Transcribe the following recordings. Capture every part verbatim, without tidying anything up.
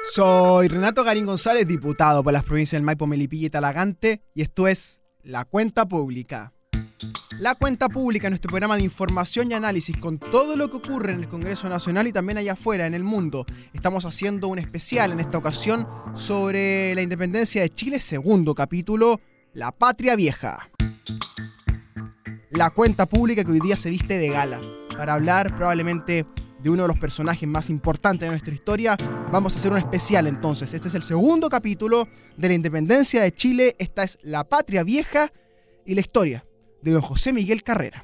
Soy Renato Garín González, diputado por las provincias del Maipo, Melipilla y Talagante, y esto es La Cuenta Pública. La Cuenta Pública es nuestro programa de información y análisis con todo lo que ocurre en el Congreso Nacional y también allá afuera, en el mundo. Estamos haciendo un especial en esta ocasión sobre la independencia de Chile, segundo capítulo, La Patria Vieja. La Cuenta Pública que hoy día se viste de gala para hablar probablemente de uno de los personajes más importantes de nuestra historia. Vamos a hacer un especial entonces. Este es el segundo capítulo de la independencia de Chile. Esta es La Patria Vieja y la historia de don José Miguel Carrera.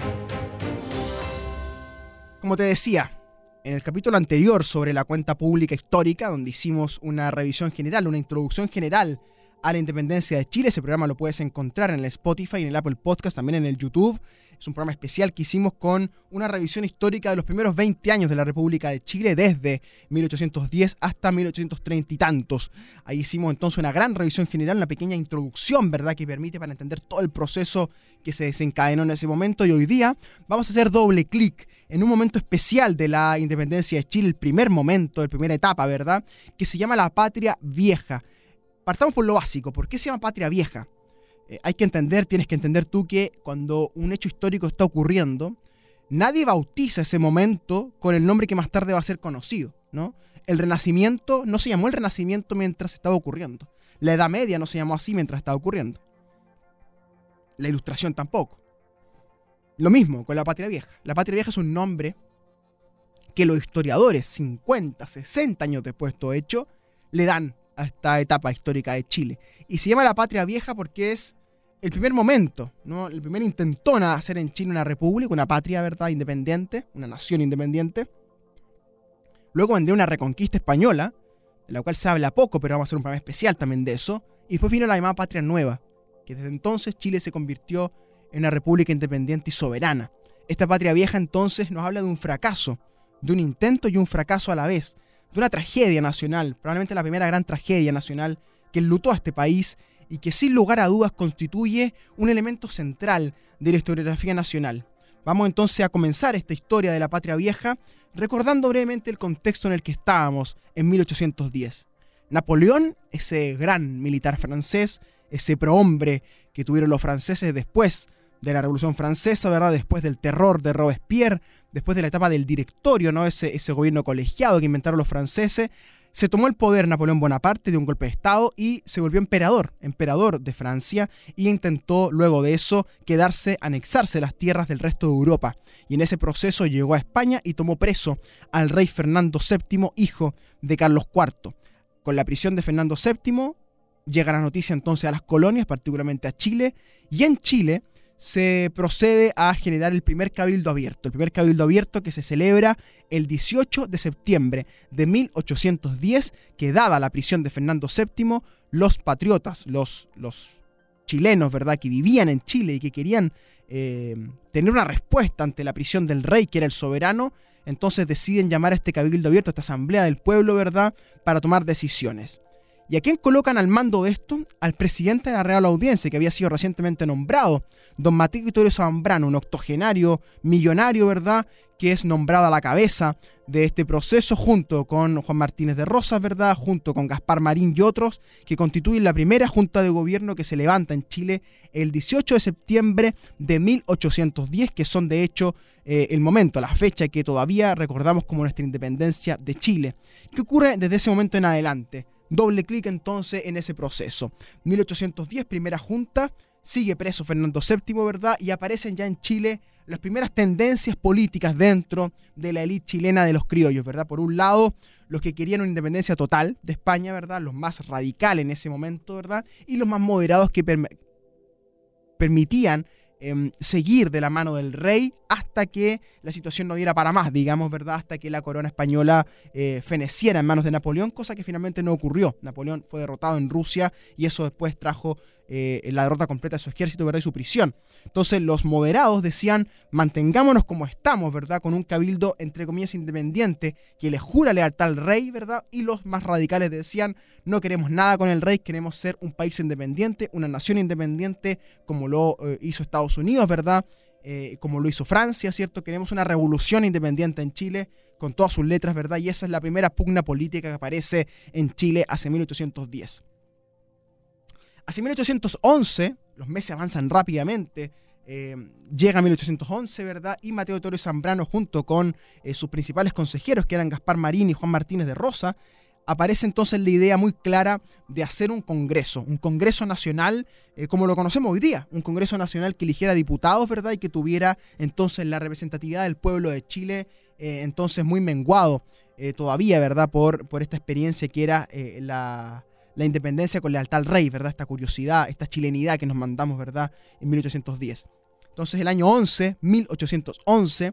Como te decía, en el capítulo anterior sobre la cuenta pública histórica, donde hicimos una revisión general, una introducción general a la independencia de Chile, ese programa lo puedes encontrar en el Spotify, en el Apple Podcast, también en el YouTube. Es un programa especial que hicimos con una revisión histórica de los primeros veinte años de la República de Chile, desde mil ochocientos diez hasta mil ochocientos treinta y tantos. Ahí hicimos entonces una gran revisión general, una pequeña introducción, ¿verdad?, que permite para entender todo el proceso que se desencadenó en ese momento. Y hoy día vamos a hacer doble clic en un momento especial de la independencia de Chile, el primer momento, la primera etapa, ¿verdad?, que se llama la Patria Vieja. Partamos por lo básico. ¿Por qué se llama Patria Vieja? Eh, hay que entender, tienes que entender tú que cuando un hecho histórico está ocurriendo, nadie bautiza ese momento con el nombre que más tarde va a ser conocido, ¿no? El Renacimiento no se llamó el Renacimiento mientras estaba ocurriendo. La Edad Media no se llamó así mientras estaba ocurriendo. La Ilustración tampoco. Lo mismo con la Patria Vieja. La Patria Vieja es un nombre que los historiadores, cincuenta, sesenta años después de todo hecho, le dan a esta etapa histórica de Chile. Y se llama la Patria Vieja porque es el primer momento, ¿no? El primer intentón a hacer en Chile una república, una patria, ¿verdad?, independiente, una nación independiente. Luego vendría una reconquista española, de la cual se habla poco, pero vamos a hacer un programa especial también de eso. Y después vino la llamada Patria Nueva, que desde entonces Chile se convirtió en una república independiente y soberana. Esta Patria Vieja entonces nos habla de un fracaso, de un intento y un fracaso a la vez, de una tragedia nacional, probablemente la primera gran tragedia nacional que enlutó a este país y que sin lugar a dudas constituye un elemento central de la historiografía nacional. Vamos entonces a comenzar esta historia de la Patria Vieja recordando brevemente el contexto en el que estábamos en mil ochocientos diez. Napoleón, ese gran militar francés, ese prohombre que tuvieron los franceses después de la Revolución Francesa, ¿verdad?, después del terror de Robespierre, después de la etapa del directorio, ¿no?, ese, ese gobierno colegiado que inventaron los franceses, se tomó el poder Napoleón Bonaparte de un golpe de estado y se volvió emperador, emperador de Francia, y intentó luego de eso quedarse, anexarse las tierras del resto de Europa. Y en ese proceso llegó a España y tomó preso al rey Fernando séptimo, hijo de Carlos cuarto. Con la prisión de Fernando séptimo llega la noticia entonces a las colonias, particularmente a Chile, y en Chile se procede a generar el primer cabildo abierto, el primer cabildo abierto que se celebra el dieciocho de septiembre de mil ochocientos diez, que dada la prisión de Fernando séptimo, los patriotas, los, los chilenos, ¿verdad?, que vivían en Chile y que querían eh, tener una respuesta ante la prisión del rey, que era el soberano, entonces deciden llamar a este cabildo abierto, a esta asamblea del pueblo, ¿verdad?, para tomar decisiones. ¿Y a quién colocan al mando de esto? Al presidente de la Real Audiencia, que había sido recientemente nombrado, don Mateo Vittorio Zambrano, un octogenario millonario, ¿verdad?, que es nombrado a la cabeza de este proceso junto con Juan Martínez de Rosas, ¿verdad?, junto con Gaspar Marín y otros, que constituyen la primera junta de gobierno que se levanta en Chile el dieciocho de septiembre de mil ochocientos diez, que son de hecho eh, el momento, la fecha que todavía recordamos como nuestra independencia de Chile. ¿Qué ocurre desde ese momento en adelante? Doble clic entonces en ese proceso. mil ochocientos diez, primera junta, sigue preso Fernando séptimo, ¿verdad? Y aparecen ya en Chile las primeras tendencias políticas dentro de la élite chilena de los criollos, ¿verdad? Por un lado, los que querían una independencia total de España, ¿verdad?, los más radicales en ese momento, ¿verdad?, y los más moderados que perm- permitían eh, seguir de la mano del rey hasta que la situación no diera para más, digamos, ¿verdad?, hasta que la corona española eh, feneciera en manos de Napoleón, cosa que finalmente no ocurrió. Napoleón fue derrotado en Rusia y eso después trajo eh, la derrota completa de su ejército, ¿verdad?, y su prisión. Entonces los moderados decían, mantengámonos como estamos, ¿verdad?, con un cabildo entre comillas independiente que le jura lealtad al rey, ¿verdad?, y los más radicales decían, no queremos nada con el rey, queremos ser un país independiente, una nación independiente como lo eh, hizo Estados Unidos, ¿verdad?, eh, como lo hizo Francia, ¿cierto? Queremos una revolución independiente en Chile, con todas sus letras, ¿verdad? Y esa es la primera pugna política que aparece en Chile hace mil ochocientos diez. Hacia mil ochocientos once, los meses avanzan rápidamente, eh, llega mil ochocientos once, ¿verdad? Y Mateo Toro Zambrano, junto con eh, sus principales consejeros, que eran Gaspar Marín y Juan Martínez de Rosa, aparece entonces la idea muy clara de hacer un congreso, un congreso nacional eh, como lo conocemos hoy día, un congreso nacional que eligiera diputados, ¿verdad? Y que tuviera entonces la representatividad del pueblo de Chile, eh, entonces muy menguado eh, todavía, ¿verdad? Por, por esta experiencia que era eh, la, la independencia con lealtad al rey, ¿verdad? Esta curiosidad, esta chilenidad que nos mandamos, ¿verdad? En mil ochocientos diez. Entonces el año once, mil ochocientos once,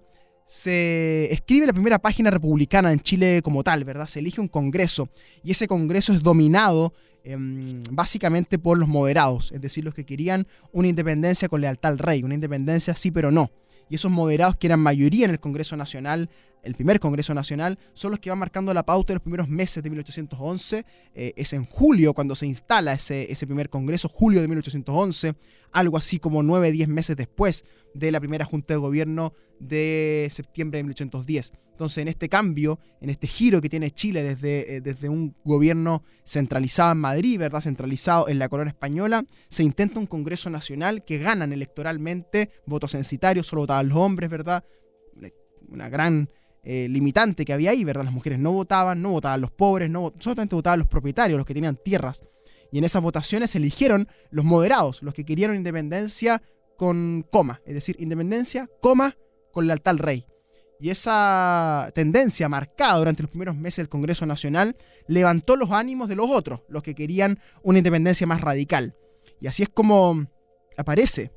se escribe la primera página republicana en Chile como tal, ¿verdad? Se elige un congreso y ese congreso es dominado eh, básicamente por los moderados, es decir, los que querían una independencia con lealtad al rey, una independencia sí pero no. Y esos moderados, que eran mayoría en el Congreso Nacional, el primer Congreso Nacional, son los que van marcando la pauta de los primeros meses de mil ochocientos once. Eh, es en julio cuando se instala ese, ese primer Congreso, julio de mil ochocientos once, algo así como nueve, diez meses después de la primera Junta de Gobierno de septiembre de mil ochocientos diez. Entonces, en este cambio, en este giro que tiene Chile desde, eh, desde un gobierno centralizado en Madrid, ¿verdad? Centralizado en la corona española, se intenta un Congreso Nacional que ganan electoralmente, votos censitarios, solo votaban los hombres, ¿verdad? Una, una gran eh, limitante que había ahí, ¿verdad? Las mujeres no votaban, no votaban los pobres, no, solamente votaban los propietarios, los que tenían tierras. Y en esas votaciones se eligieron los moderados, los que querían independencia con coma, es decir, independencia, coma, con lealtad al rey. Y esa tendencia marcada durante los primeros meses del Congreso Nacional levantó los ánimos de los otros, los que querían una independencia más radical. Y así es como aparece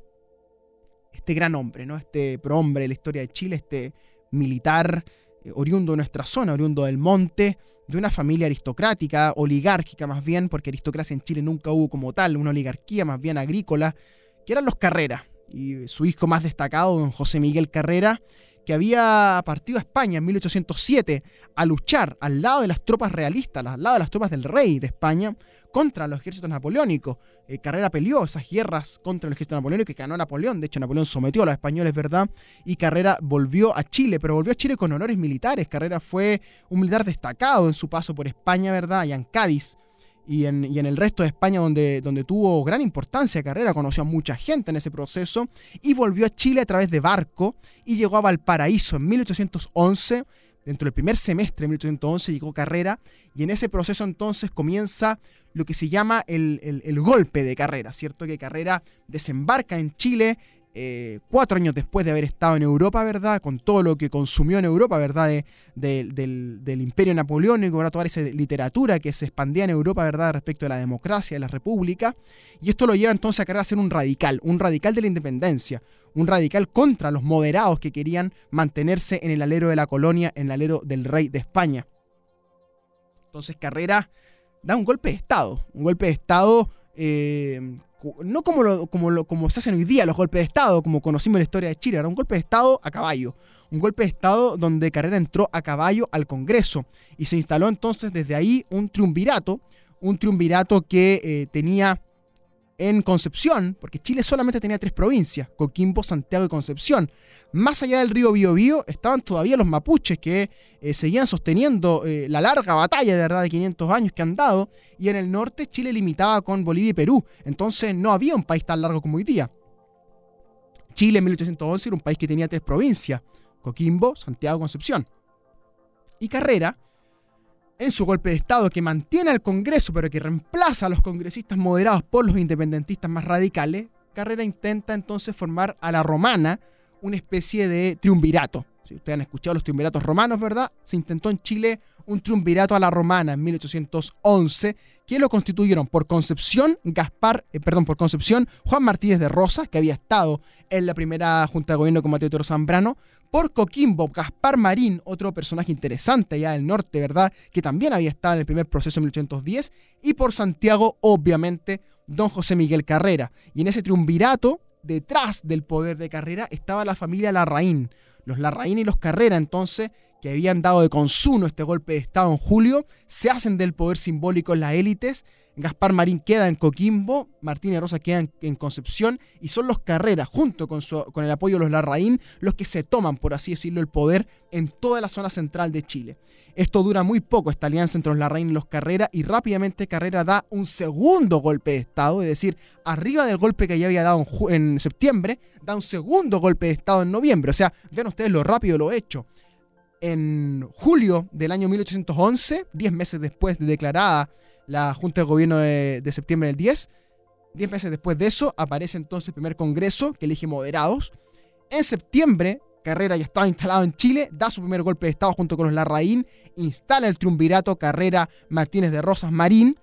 este gran hombre, ¿no? Este prohombre de la historia de Chile, este militar eh, oriundo de nuestra zona, oriundo del monte, de una familia aristocrática, oligárquica más bien, porque aristocracia en Chile nunca hubo como tal, una oligarquía más bien agrícola, que eran los Carrera. Y su hijo más destacado, don José Miguel Carrera, que había partido a España en mil ochocientos siete a luchar al lado de las tropas realistas, al lado de las tropas del rey de España, contra los ejércitos napoleónicos. Eh, Carrera peleó esas guerras contra el ejército napoleónico que ganó Napoleón. De hecho, Napoleón sometió a los españoles, ¿verdad? Y Carrera volvió a Chile, pero volvió a Chile con honores militares. Carrera fue un militar destacado en su paso por España, ¿verdad? Allá en Cádiz. Y en, y en el resto de España, donde, donde tuvo gran importancia Carrera, conoció a mucha gente en ese proceso, y volvió a Chile a través de barco, y llegó a Valparaíso en mil ochocientos once, dentro del primer semestre de mil ochocientos once llegó Carrera, y en ese proceso entonces comienza lo que se llama el, el, el golpe de Carrera, ¿cierto? Que Carrera desembarca en Chile, Eh, cuatro años después de haber estado en Europa, ¿verdad? Con todo lo que consumió en Europa, ¿verdad? De, de, del, del imperio napoleónico, ¿verdad? Toda esa literatura que se expandía en Europa, ¿verdad? Respecto a la democracia, de la república. Y esto lo lleva entonces a querer ser un radical, un radical de la independencia, un radical contra los moderados que querían mantenerse en el alero de la colonia, en el alero del rey de España. Entonces Carrera da un golpe de Estado, un golpe de Estado... Eh, no como, lo, como, lo, como se hacen hoy día los golpes de Estado, como conocimos en la historia de Chile, era un golpe de Estado a caballo, un golpe de Estado donde Carrera entró a caballo al Congreso y se instaló entonces desde ahí un triunvirato, un triunvirato que eh, tenía en Concepción, porque Chile solamente tenía tres provincias, Coquimbo, Santiago y Concepción. Más allá del río Biobío estaban todavía los mapuches que eh, seguían sosteniendo eh, la larga batalla, de verdad, de quinientos años que han dado, y en el norte Chile limitaba con Bolivia y Perú, entonces no había un país tan largo como hoy día. Chile en mil ochocientos once era un país que tenía tres provincias, Coquimbo, Santiago y Concepción. Y Carrera, en su golpe de Estado que mantiene al Congreso, pero que reemplaza a los congresistas moderados por los independentistas más radicales, Carrera intenta entonces formar a la romana una especie de triunvirato. Si ustedes han escuchado los triunviratos romanos, ¿verdad? Se intentó en Chile un triunvirato a la romana en mil ochocientos once, que lo constituyeron por Concepción, Gaspar, eh, perdón, por Concepción, Juan Martínez de Rosa, que había estado en la primera Junta de Gobierno con Mateo Toro Zambrano, por Coquimbo, Gaspar Marín, otro personaje interesante allá del norte, ¿verdad? Que también había estado en el primer proceso en mil ochocientos diez, y por Santiago, obviamente, don José Miguel Carrera. Y en ese triunvirato, detrás del poder de Carrera, estaba la familia Larraín, los Larraín y los Carrera, entonces, que habían dado de consumo este golpe de Estado en julio, se hacen del poder simbólico en las élites. Gaspar Marín queda en Coquimbo, Martínez Rosa queda en, en Concepción, y son los Carrera, junto con, su, con el apoyo de los Larraín, los que se toman, por así decirlo, el poder en toda la zona central de Chile. Esto dura muy poco, esta alianza entre los Larraín y los Carrera, y rápidamente Carrera da un segundo golpe de Estado, es decir, arriba del golpe que ya había dado en, en septiembre, da un segundo golpe de Estado en noviembre. O sea, vean ustedes lo rápido lo hecho. En julio del año mil ochocientos once, diez meses después de declarada la Junta de Gobierno de, de septiembre del diez, diez meses después de eso, aparece entonces el primer Congreso que elige moderados. En septiembre, Carrera ya estaba instalado en Chile, da su primer golpe de Estado junto con los Larraín, instala el triunvirato Carrera, Martínez de Rosas, Marín.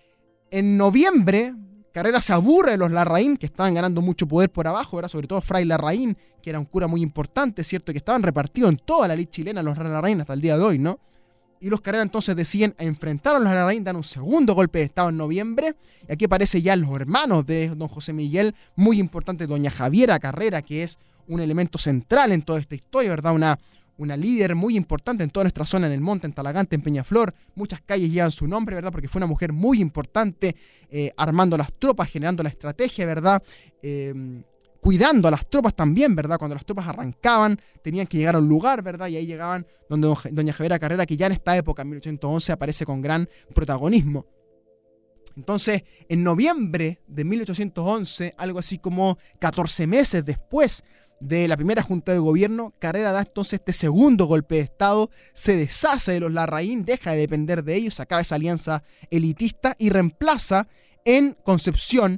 En noviembre, Carrera se aburre de los Larraín, que estaban ganando mucho poder por abajo, ¿verdad? Sobre todo Fray Larraín, que era un cura muy importante, ¿cierto? Que estaban repartidos en toda la ley chilena, los Larraín hasta el día de hoy, ¿no? Y los Carrera entonces deciden enfrentar a los Larraín, dan un segundo golpe de Estado en noviembre. Y aquí aparecen ya los hermanos de don José Miguel, muy importante, doña Javiera Carrera, que es un elemento central en toda esta historia, ¿verdad? Una, una líder muy importante en toda nuestra zona, en el monte, en Talagante, en Peñaflor. Muchas calles llevan su nombre, ¿verdad? Porque fue una mujer muy importante, eh, armando las tropas, generando la estrategia, ¿verdad? Eh, cuidando a las tropas también, ¿verdad? Cuando las tropas arrancaban, tenían que llegar a un lugar, ¿verdad? Y ahí llegaban donde doña Javiera Carrera, que ya en esta época, en mil ochocientos once, aparece con gran protagonismo. Entonces, en noviembre de mil ochocientos once, algo así como catorce meses después de la primera junta de gobierno, Carrera da entonces este segundo golpe de Estado, se deshace de los Larraín, deja de depender de ellos, acaba esa alianza elitista y reemplaza en Concepción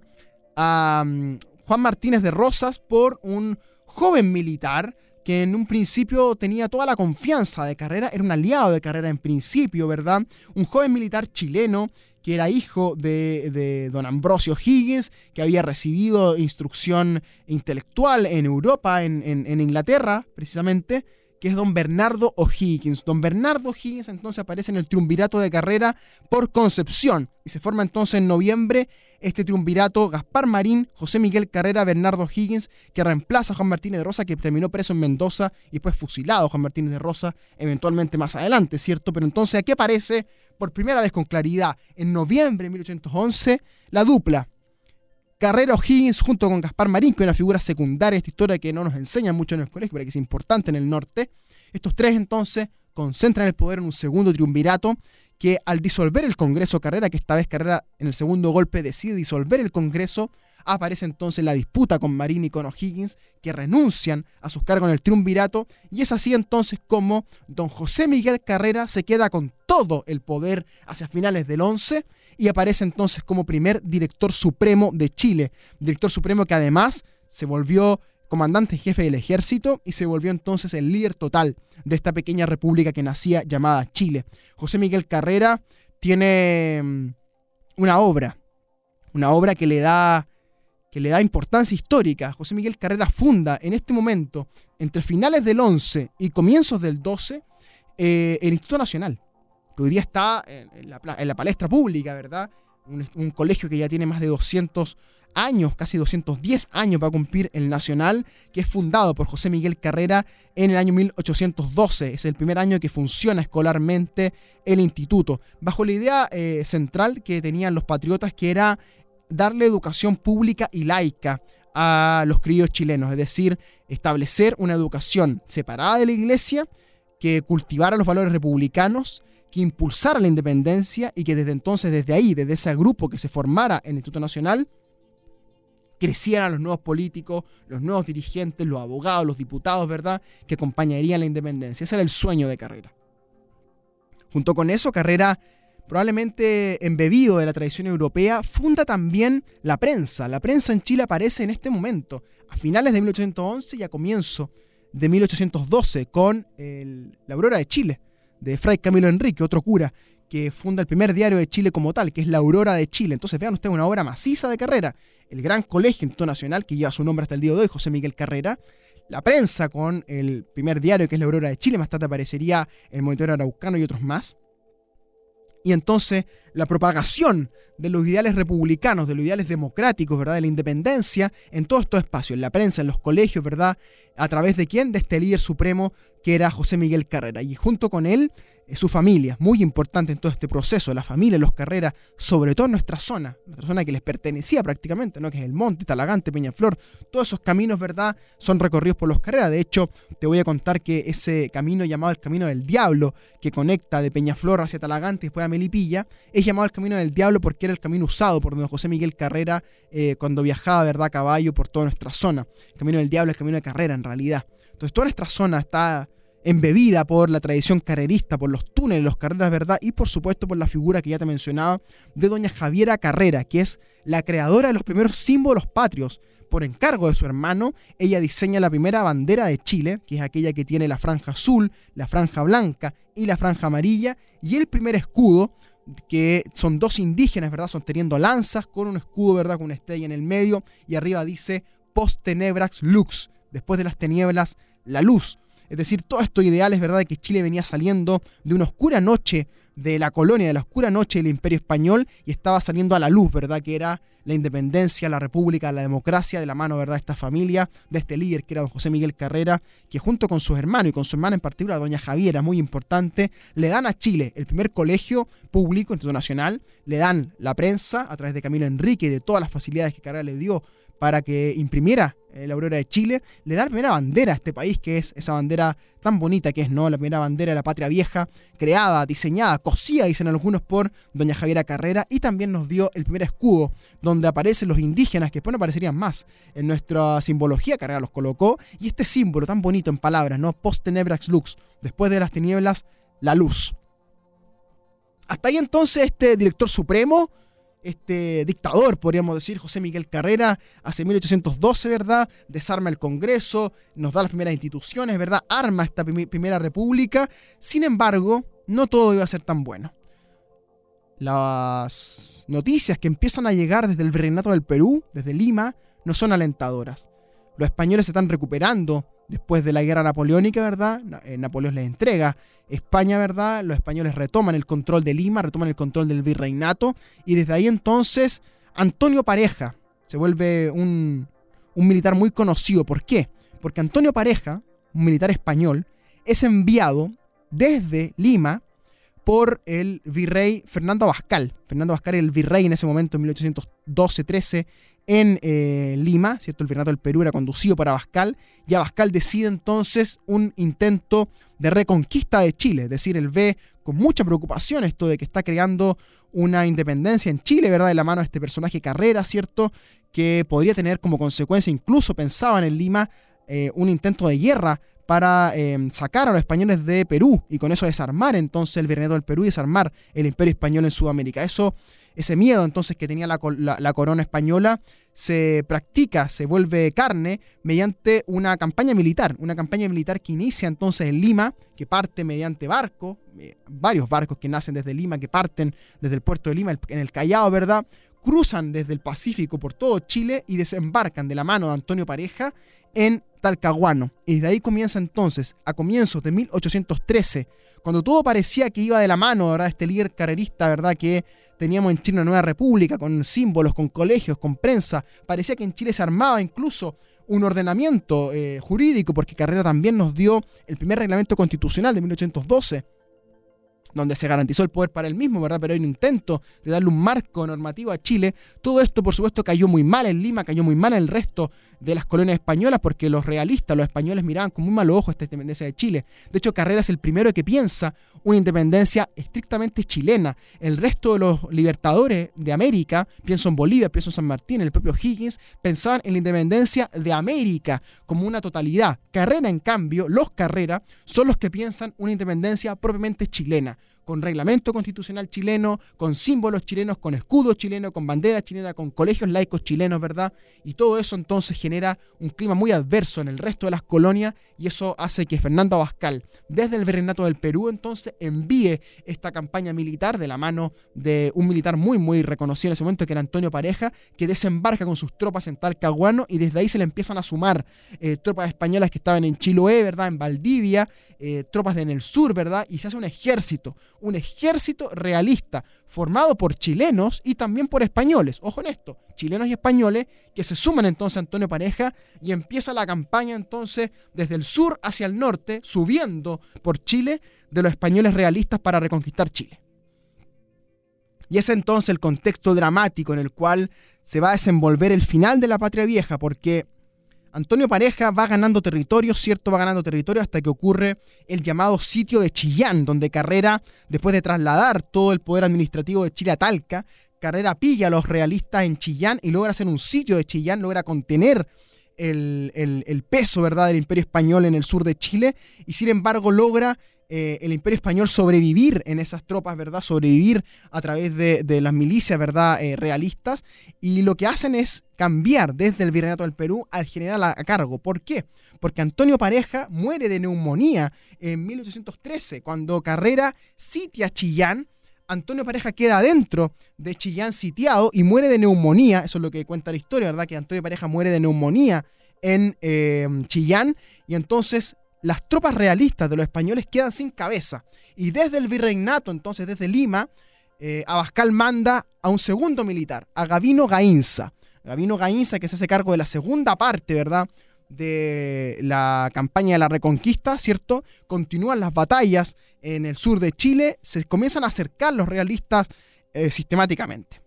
a um, Juan Martínez de Rosas por un joven militar que en un principio tenía toda la confianza de Carrera, era un aliado de Carrera en principio, ¿verdad? Un joven militar chileno que era hijo de, de don Ambrosio Higgins, que había recibido instrucción intelectual en Europa, en, en, en Inglaterra, precisamente, que es don Bernardo O'Higgins. Don Bernardo O'Higgins entonces aparece en el triunvirato de Carrera por Concepción, y se forma entonces en noviembre este triunvirato Gaspar Marín, José Miguel Carrera, Bernardo O'Higgins, que reemplaza a Juan Martínez de Rosa, que terminó preso en Mendoza y después fusilado Juan Martínez de Rosa, eventualmente más adelante, ¿cierto? Pero entonces aquí aparece por primera vez con claridad, en noviembre de mil ochocientos once, la dupla Carrera O'Higgins junto con Gaspar Marín, que es una figura secundaria en esta historia que no nos enseñan mucho en el colegio, pero que es importante en el norte. Estos tres entonces concentran el poder en un segundo triunvirato que, al disolver el Congreso Carrera, que esta vez Carrera en el segundo golpe decide disolver el Congreso, aparece entonces la disputa con Marín y con O'Higgins, que renuncian a sus cargos en el triunvirato, y es así entonces como don José Miguel Carrera se queda con todo el poder hacia finales del once, y aparece entonces como primer director supremo de Chile, director supremo que además se volvió comandante en jefe del ejército y se volvió entonces el líder total de esta pequeña república que nacía llamada Chile. José Miguel Carrera tiene una obra, una obra que le da, que le da importancia histórica. José Miguel Carrera funda en este momento, entre finales del once y comienzos del doce, eh, el Instituto Nacional, que hoy día está en, en, la, en la palestra pública, ¿verdad? Un, un colegio que ya tiene más de doscientos años, casi doscientos diez años va a cumplir el Nacional, que es fundado por José Miguel Carrera en el año mil ochocientos doce. Es el primer año que funciona escolarmente el instituto, bajo la idea eh, central que tenían los patriotas, que era darle educación pública y laica a los criollos chilenos, es decir, establecer una educación separada de la iglesia, que cultivara los valores republicanos, que impulsara la independencia, y que desde entonces, desde ahí, desde ese grupo que se formara en el Instituto Nacional, crecieran los nuevos políticos, los nuevos dirigentes, los abogados, los diputados, ¿verdad?, que acompañarían la independencia. Ese era el sueño de Carrera. Junto con eso, Carrera, probablemente embebido de la tradición europea, funda también la prensa. La prensa en Chile aparece en este momento, a finales de mil ochocientos once y a comienzo de mil ochocientos doce, con el, la Aurora de Chile, de Fray Camilo Enrique, otro cura, que funda el primer diario de Chile como tal, que es la Aurora de Chile. Entonces vean ustedes una obra maciza de Carrera, el gran colegio Instituto Nacional, que lleva su nombre hasta el día de hoy, José Miguel Carrera, la prensa con el primer diario, que es la Aurora de Chile, más tarde aparecería el Monitor Araucano y otros más. Y entonces la propagación de los ideales republicanos, de los ideales democráticos, ¿verdad? De la independencia en todos estos espacios, en la prensa, en los colegios, ¿verdad? ¿A través de quién? De este líder supremo que era José Miguel Carrera. Y junto con él, eh, su familia, muy importante en todo este proceso, la familia, los Carrera, sobre todo en nuestra zona, nuestra zona que les pertenecía prácticamente, ¿no? Que es el Monte, Talagante, Peñaflor, todos esos caminos, ¿verdad? Son recorridos por los Carrera. De hecho, te voy a contar que ese camino llamado el Camino del Diablo, que conecta de Peñaflor hacia Talagante y después a Melipilla, es llamado el Camino del Diablo porque era el camino usado por don José Miguel Carrera eh, cuando viajaba, ¿verdad?, a caballo por toda nuestra zona. El Camino del Diablo es el camino de Carrera, en realidad. Entonces, toda nuestra zona está embebida por la tradición carrerista, por los túneles, los Carreras, ¿verdad? Y por supuesto por la figura que ya te mencionaba de doña Javiera Carrera, que es la creadora de los primeros símbolos patrios. Por encargo de su hermano, ella diseña la primera bandera de Chile, que es aquella que tiene la franja azul, la franja blanca y la franja amarilla, y el primer escudo, que son dos indígenas, ¿verdad? Sosteniendo lanzas con un escudo, ¿verdad? Con una estrella en el medio, y arriba dice post tenebrax lux, después de las tinieblas, la luz. Es decir, todos estos ideales, ¿verdad?, de que Chile venía saliendo de una oscura noche de la colonia, de la oscura noche del Imperio Español, y estaba saliendo a la luz, ¿verdad?, que era la independencia, la república, la democracia, de la mano, ¿verdad?, de esta familia, de este líder que era don José Miguel Carrera, que junto con sus hermanos y con su hermana en particular, doña Javiera, muy importante, le dan a Chile el primer colegio público internacional, le dan la prensa a través de Camilo Enrique y de todas las facilidades que Carrera le dio para que imprimiera eh, la aurora de Chile, le da la primera bandera a este país, que es esa bandera tan bonita que es, ¿no? La primera bandera de la patria vieja, creada, diseñada, cosida, dicen algunos, por doña Javiera Carrera, y también nos dio el primer escudo, donde aparecen los indígenas, que después no aparecerían más en nuestra simbología. Carrera los colocó, y este símbolo tan bonito en palabras, ¿no? Post tenebrax lux, después de las tinieblas, la luz. Hasta ahí entonces este director supremo, este dictador, podríamos decir, José Miguel Carrera, hace mil ochocientos doce, ¿verdad?, desarma el Congreso, nos da las primeras instituciones, ¿verdad?, arma esta prim- primera república. Sin embargo, no todo iba a ser tan bueno. Las noticias que empiezan a llegar desde el Virreinato del Perú, desde Lima, no son alentadoras. Los españoles se están recuperando después de la guerra napoleónica, ¿verdad? Napoleón les entrega España, ¿verdad? Los españoles retoman el control de Lima, retoman el control del virreinato, y desde ahí entonces Antonio Pareja se vuelve un, un militar muy conocido. ¿Por qué? Porque Antonio Pareja, un militar español, es enviado desde Lima por el virrey Fernando Abascal. Fernando Abascal era el virrey en ese momento, en mil ochocientos doce trece, en eh, Lima, ¿cierto? El Virreinato del Perú era conducido por Abascal, y Abascal decide entonces un intento de reconquista de Chile. Es decir, él ve con mucha preocupación esto de que está creando una independencia en Chile, ¿verdad?, de la mano de este personaje Carrera, ¿cierto?, que podría tener como consecuencia, incluso pensaban en Lima, eh, un intento de guerra para eh, sacar a los españoles de Perú y con eso desarmar entonces el Virreinato del Perú y desarmar el Imperio Español en Sudamérica. Eso, ese miedo entonces que tenía la, la, la corona española se practica, se vuelve carne mediante una campaña militar, una campaña militar que inicia entonces en Lima, que parte mediante barco, eh, varios barcos que nacen desde Lima, que parten desde el puerto de Lima, el, en el Callao, ¿verdad?, cruzan desde el Pacífico por todo Chile y desembarcan de la mano de Antonio Pareja en Talcahuano. Y desde ahí comienza entonces, a comienzos de mil ochocientos trece, cuando todo parecía que iba de la mano, ¿verdad?, este líder carrerista, ¿verdad?, que teníamos en Chile una nueva república, con símbolos, con colegios, con prensa. Parecía que en Chile se armaba incluso un ordenamiento eh, jurídico, porque Carrera también nos dio el primer reglamento constitucional de mil ochocientos doce, donde se garantizó el poder para él mismo, ¿verdad? Pero hay un intento de darle un marco normativo a Chile. Todo esto, por supuesto, cayó muy mal en Lima, cayó muy mal en el resto de las colonias españolas, porque los realistas, los españoles, miraban con muy mal ojo esta independencia de Chile. De hecho, Carrera es el primero que piensa una independencia estrictamente chilena. El resto de los libertadores de América, pienso en Bolivia, pienso en San Martín, el propio Higgins, pensaban en la independencia de América como una totalidad. Carrera, en cambio, los Carrera, son los que piensan una independencia propiamente chilena, con reglamento constitucional chileno, con símbolos chilenos, con escudo chileno, con bandera chilena, con colegios laicos chilenos, ¿verdad? Y todo eso entonces genera un clima muy adverso en el resto de las colonias, y eso hace que Fernando Abascal, desde el Virreinato del Perú, entonces envíe esta campaña militar de la mano de un militar muy, muy reconocido en ese momento, que era Antonio Pareja, que desembarca con sus tropas en Talcahuano, y desde ahí se le empiezan a sumar eh, tropas españolas que estaban en Chiloé, ¿verdad?, en Valdivia, eh, tropas de en el sur, ¿verdad?, y se hace un ejército, un ejército realista formado por chilenos y también por españoles. Ojo en esto, chilenos y españoles que se suman entonces a Antonio Pareja y empieza la campaña entonces desde el sur hacia el norte, subiendo por Chile de los españoles realistas para reconquistar Chile. Y es entonces el contexto dramático en el cual se va a desenvolver el final de la Patria Vieja, porque Antonio Pareja va ganando territorio, cierto, va ganando territorio hasta que ocurre el llamado sitio de Chillán, donde Carrera, después de trasladar todo el poder administrativo de Chile a Talca, Carrera pilla a los realistas en Chillán y logra hacer un sitio de Chillán, logra contener el, el, el peso, ¿verdad?, del Imperio Español en el sur de Chile, y sin embargo logra Eh, el Imperio Español sobrevivir en esas tropas, ¿verdad? Sobrevivir a través de, de las milicias, ¿verdad? Eh, realistas. Y lo que hacen es cambiar desde el Virreinato del Perú al general a, a cargo. ¿Por qué? Porque Antonio Pareja muere de neumonía en mil ochocientos trece, cuando Carrera sitia Chillán. Antonio Pareja queda dentro de Chillán sitiado y muere de neumonía. Eso es lo que cuenta la historia, ¿verdad? Que Antonio Pareja muere de neumonía en eh, Chillán, y entonces las tropas realistas de los españoles quedan sin cabeza. Y desde el virreinato, entonces desde Lima, eh, Abascal manda a un segundo militar, a Gavino Gainza. Gavino Gainza, que se hace cargo de la segunda parte, ¿verdad?, de la campaña de la Reconquista, ¿cierto? Continúan las batallas en el sur de Chile, se comienzan a acercar los realistas eh, sistemáticamente.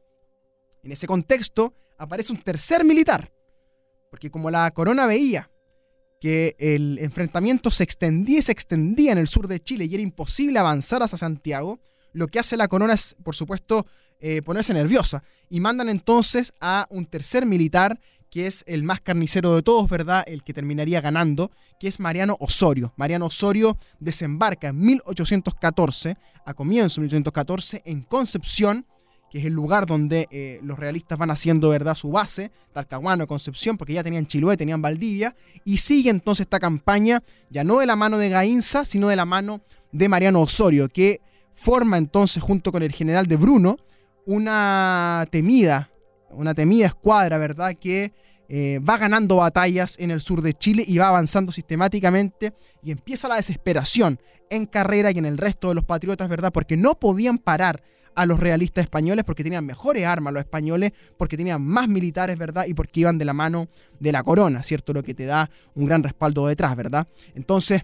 En ese contexto aparece un tercer militar, porque como la corona veía que el enfrentamiento se extendía y se extendía en el sur de Chile y era imposible avanzar hacia Santiago, lo que hace la corona es, por supuesto, eh, ponerse nerviosa, y mandan entonces a un tercer militar, que es el más carnicero de todos, ¿verdad?, el que terminaría ganando, que es Mariano Osorio. Mariano Osorio desembarca en mil ochocientos catorce, a comienzo de mil ochocientos catorce, en Concepción, que es el lugar donde eh, los realistas van haciendo, ¿verdad?, su base, Talcahuano, Concepción, porque ya tenían Chiloé, tenían Valdivia, y sigue entonces esta campaña, ya no de la mano de Gainza, sino de la mano de Mariano Osorio, que forma entonces, junto con el general de Bruno, una temida, una temida escuadra, ¿verdad?, que eh, va ganando batallas en el sur de Chile y va avanzando sistemáticamente, y empieza la desesperación en Carrera y en el resto de los patriotas, ¿verdad?, porque no podían parar a los realistas españoles, porque tenían mejores armas los españoles, porque tenían más militares, ¿verdad?, y porque iban de la mano de la corona, ¿cierto?, lo que te da un gran respaldo detrás, ¿verdad? Entonces,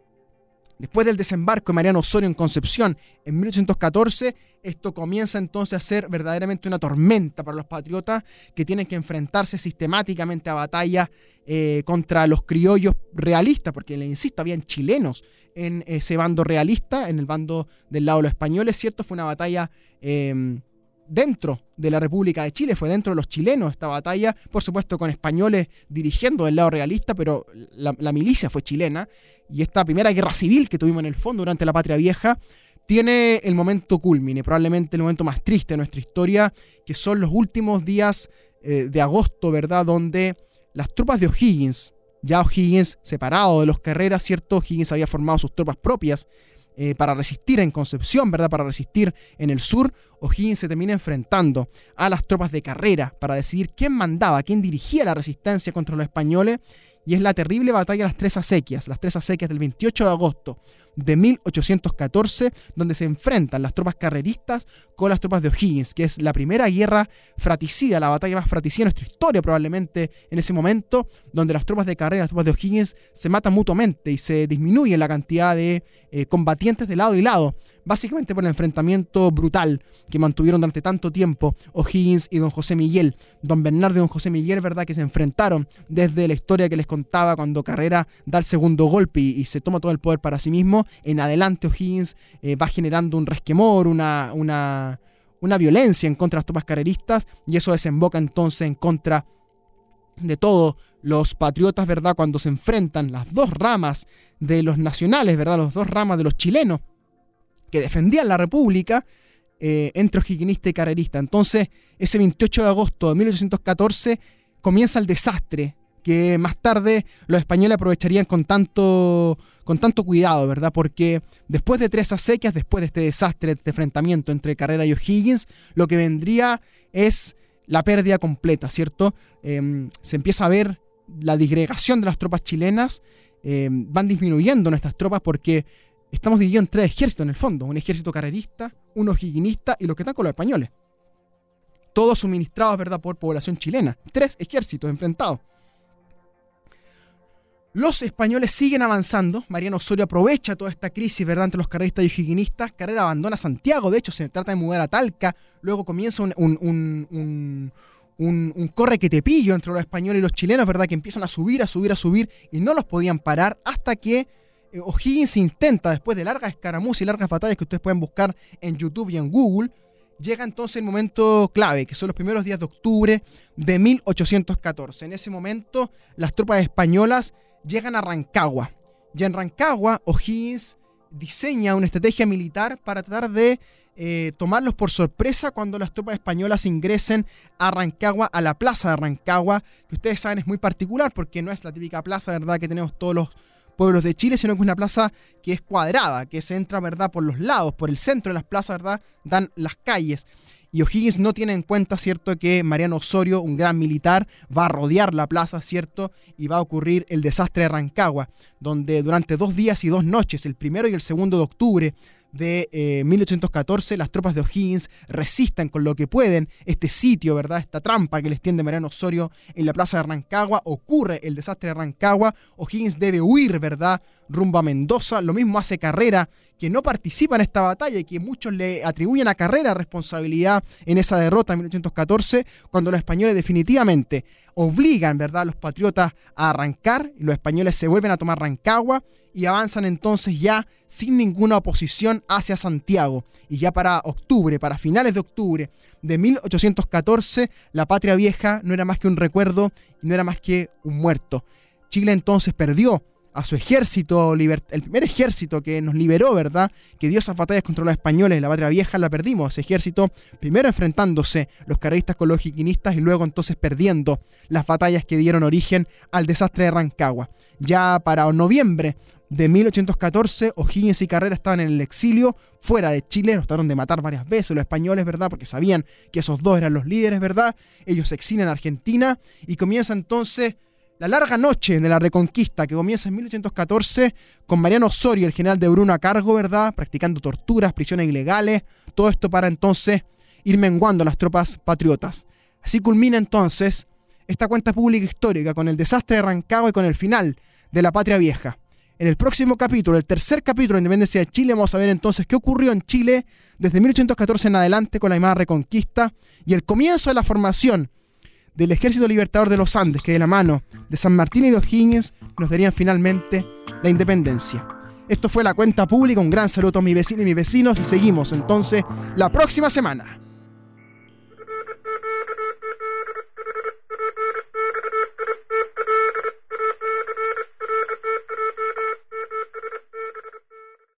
después del desembarco de Mariano Osorio en Concepción en mil ochocientos catorce, esto comienza entonces a ser verdaderamente una tormenta para los patriotas, que tienen que enfrentarse sistemáticamente a batallas eh, contra los criollos realistas, porque, le insisto, habían chilenos en ese bando realista, en el bando del lado de los españoles, ¿cierto? Fue una batalla eh, dentro de la República de Chile, fue dentro de los chilenos esta batalla, por supuesto con españoles dirigiendo del lado realista, pero la, la milicia fue chilena, y esta primera guerra civil que tuvimos en el fondo durante la Patria Vieja tiene el momento culmine, probablemente el momento más triste de nuestra historia, que son los últimos días eh, de agosto, ¿verdad?, donde las tropas de O'Higgins, ya O'Higgins separado de los Carreras, ¿cierto? O'Higgins había formado sus tropas propias eh, para resistir en Concepción, ¿verdad?, para resistir en el sur. O'Higgins se termina enfrentando a las tropas de Carrera para decidir quién mandaba, quién dirigía la resistencia contra los españoles, y es la terrible batalla de las Tres Acequias, las Tres Acequias del veintiocho de agosto de mil ochocientos catorce, donde se enfrentan las tropas carreristas con las tropas de O'Higgins, que es la primera guerra fratricida, la batalla más fratricida de nuestra historia probablemente en ese momento, donde las tropas de Carrera y las tropas de O'Higgins se matan mutuamente y se disminuye la cantidad de eh, combatientes de lado y lado, básicamente por el enfrentamiento brutal que mantuvieron durante tanto tiempo O'Higgins y don José Miguel, don Bernardo y don José Miguel, ¿verdad?, que se enfrentaron desde la historia que les contaba cuando Carrera da el segundo golpe y, y se toma todo el poder para sí mismo. En adelante O'Higgins eh, va generando un resquemor, una, una, una violencia en contra de las tropas carreristas, y eso desemboca entonces en contra de todos los patriotas, ¿verdad?, cuando se enfrentan las dos ramas de los nacionales, ¿verdad?, las dos ramas de los chilenos que defendían la República, eh, entre o'higginista y carrerista. Entonces, ese veintiocho de agosto de mil ochocientos catorce comienza el desastre que más tarde los españoles aprovecharían con tanto, con tanto cuidado, ¿verdad? Porque después de Tres Acequias, después de este desastre, de este enfrentamiento entre Carrera y O'Higgins, lo que vendría es la pérdida completa, ¿cierto? Eh, se empieza a ver la disgregación de las tropas chilenas, eh, van disminuyendo nuestras tropas porque estamos divididos en tres ejércitos en el fondo. Un ejército carrerista, un o'higginista y los que están con los españoles. Todos suministrados, ¿verdad?, por población chilena. Tres ejércitos enfrentados. Los españoles siguen avanzando. Mariano Osorio aprovecha toda esta crisis, ¿verdad?, entre los carreristas y o'higginistas. Carrera abandona Santiago, de hecho se trata de mudar a Talca. Luego comienza un, un, un, un, un, un corre que te pillo entre los españoles y los chilenos, ¿verdad?, que empiezan a subir, a subir, a subir y no los podían parar hasta que eh, O'Higgins intenta, después de largas escaramuzas y largas batallas que ustedes pueden buscar en YouTube y en Google, llega entonces el momento clave, que son los primeros días de octubre de mil ochocientos catorce. En ese momento las tropas españolas llegan a Rancagua. Ya en Rancagua, O'Higgins diseña una estrategia militar para tratar de eh, tomarlos por sorpresa cuando las tropas españolas ingresen a Rancagua, a la plaza de Rancagua, que ustedes saben es muy particular porque no es la típica plaza, ¿verdad?, que tenemos todos los pueblos de Chile, sino que es una plaza que es cuadrada, que se entra, ¿verdad?, por los lados, por el centro de las plazas, ¿verdad?, dan las calles. Y O'Higgins no tiene en cuenta, ¿cierto?, que Mariano Osorio, un gran militar, va a rodear la plaza, ¿cierto?, y va a ocurrir el desastre de Rancagua, donde durante dos días y dos noches, el primero y el segundo de octubre de eh, mil ochocientos catorce, las tropas de O'Higgins resistan con lo que pueden este sitio, ¿verdad?, esta trampa que les tiende Mariano Osorio en la plaza de Rancagua. Ocurre el desastre de Rancagua, O'Higgins debe huir, ¿verdad?, rumbo a Mendoza. Lo mismo hace Carrera, que no participa en esta batalla y que muchos le atribuyen a Carrera responsabilidad en esa derrota en mil ochocientos catorce, cuando los españoles definitivamente obligan, ¿verdad?, a los patriotas a arrancar, y los españoles se vuelven a tomar Rancagua y avanzan entonces ya sin ninguna oposición hacia Santiago. Y ya para octubre, para finales de octubre de mil ochocientos catorce, la Patria Vieja no era más que un recuerdo y no era más que un muerto. Chile entonces perdió a su ejército, el primer ejército que nos liberó, ¿verdad?, que dio esas batallas contra los españoles. La Patria Vieja la perdimos, ese ejército primero enfrentándose los carlistas con los o'higginistas y luego entonces perdiendo las batallas que dieron origen al desastre de Rancagua. Ya para noviembre de mil ochocientos catorce, O'Higgins y Carrera estaban en el exilio, fuera de Chile, los trataron de matar varias veces los españoles, ¿verdad?, porque sabían que esos dos eran los líderes, ¿verdad? Ellos se exilian a Argentina y comienza entonces la larga noche de la Reconquista, que comienza en mil ochocientos catorce con Mariano Osorio, el general de Bruno, a cargo, ¿verdad?, practicando torturas, prisiones ilegales, todo esto para entonces ir menguando a las tropas patriotas. Así culmina entonces esta cuenta pública histórica con el desastre de Rancagua y con el final de la Patria Vieja. En el próximo capítulo, el tercer capítulo de Independencia de Chile, vamos a ver entonces qué ocurrió en Chile desde mil ochocientos catorce en adelante con la llamada Reconquista y el comienzo de la formación del Ejército Libertador de los Andes, que de la mano de San Martín y de O'Higgins nos darían finalmente la independencia. Esto fue La Cuenta Pública, un gran saludo a mis vecinos y mis vecinos y seguimos entonces la próxima semana.